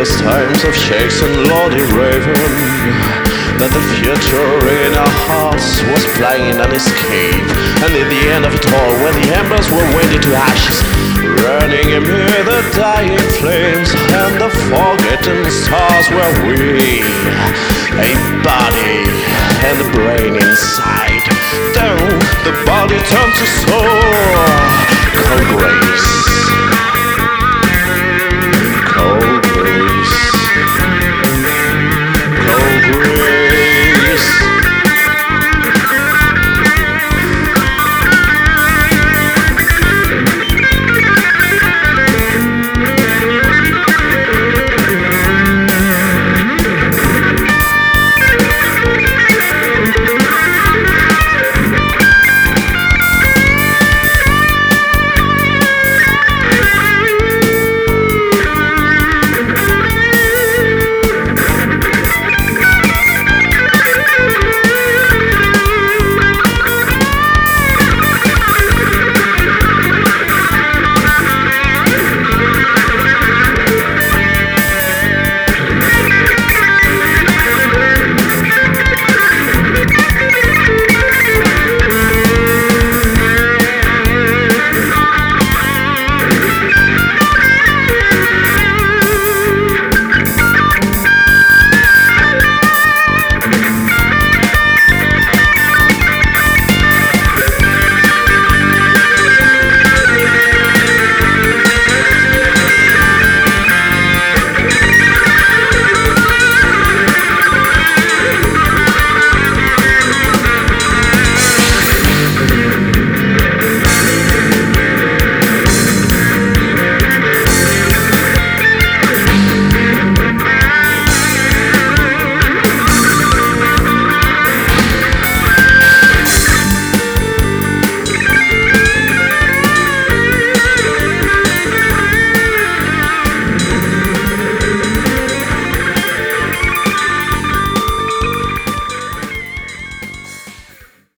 endless times of chase and Lordy Raven, that the future in our hearts was flying an escape. And in the end of it all, when the embers were wading to ashes, running amid the dying flames, and the forgotten stars were we, a body and a brain inside. Then the body turned to soul, cold gray